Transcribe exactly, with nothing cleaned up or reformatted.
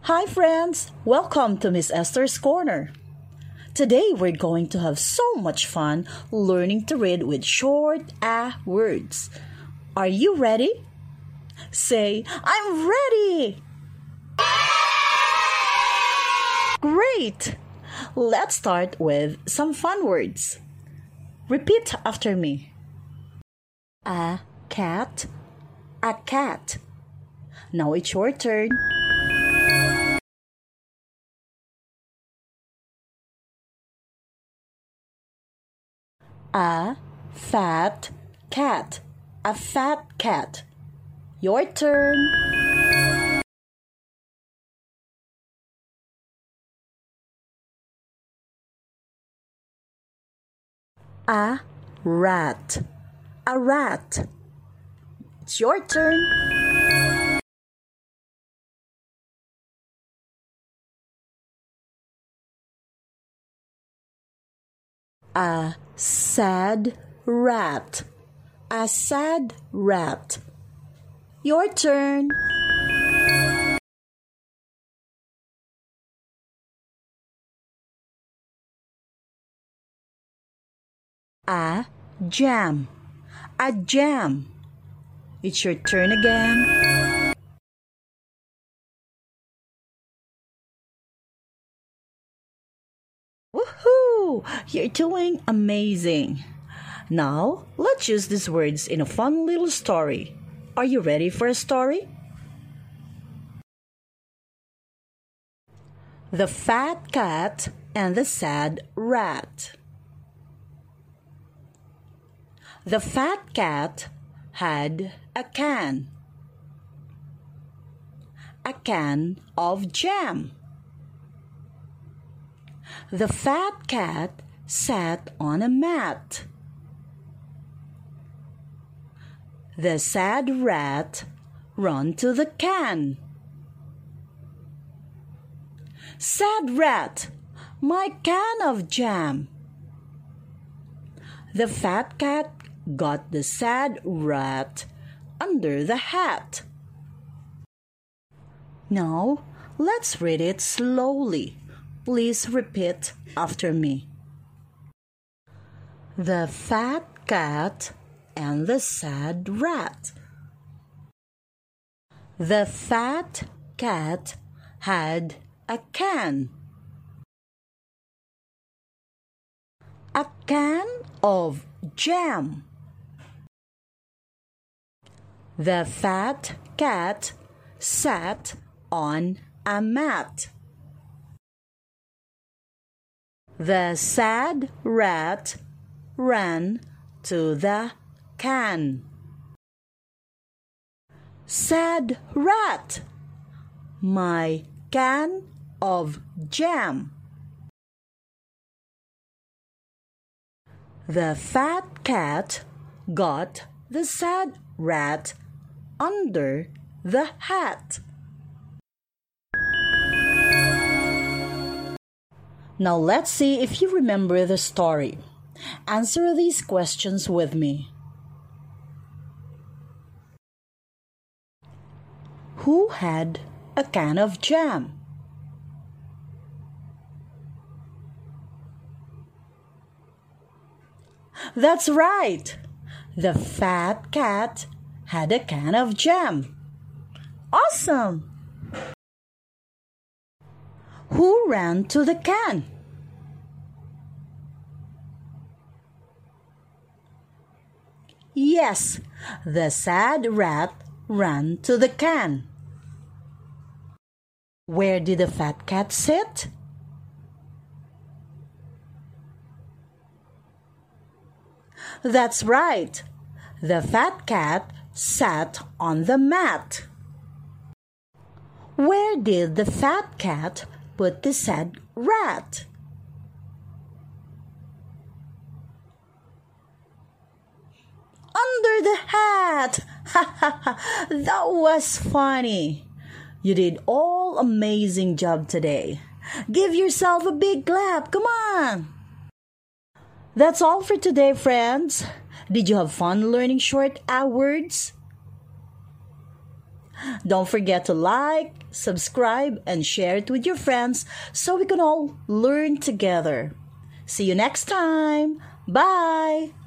Hi friends, welcome to Miss Esther's Corner. Today we're going to have so much fun learning to read with short ah words. Are you ready? Say, I'm ready! Great! Let's start with some fun words. Repeat after me. A cat, a cat. Now it's your turn. A fat cat, a fat cat. Your turn. A rat, a rat. It's your turn. A sad rat, a sad rat. Your turn. A jam, a jam. It's your turn again. Woohoo! You're doing amazing. Now, let's use these words in a fun little story. Are you ready for a story? The Fat Cat and the Sad Rat. The fat cat had a can, a can of jam. The fat cat sat on a mat. The sad rat ran to the can. Sad rat, my can of jam. The fat cat got the sad rat under the hat. Now, let's read it slowly. Please repeat after me. The fat cat and the sad rat. The fat cat had a can. A can of jam. The fat cat sat on a mat. The sad rat ran to the can. Sad rat, my can of jam. The fat cat got the sad rat under the hat. Now let's see if you remember the story. Answer these questions with me. Who had a can of jam? That's right. The fat cat had a can of jam. Awesome! Who ran to the can? Yes, the sad rat ran to the can. Where did the fat cat sit? That's right. The fat cat sat on the mat. Where did the fat cat put the sad rat? Under the hat! Ha ha ha! That was funny. You did all amazing job today. Give yourself a big clap. Come on! That's all for today, friends. Did you have fun learning short ah words? Don't forget to like, subscribe, and share it with your friends so we can all learn together. See you next time. Bye.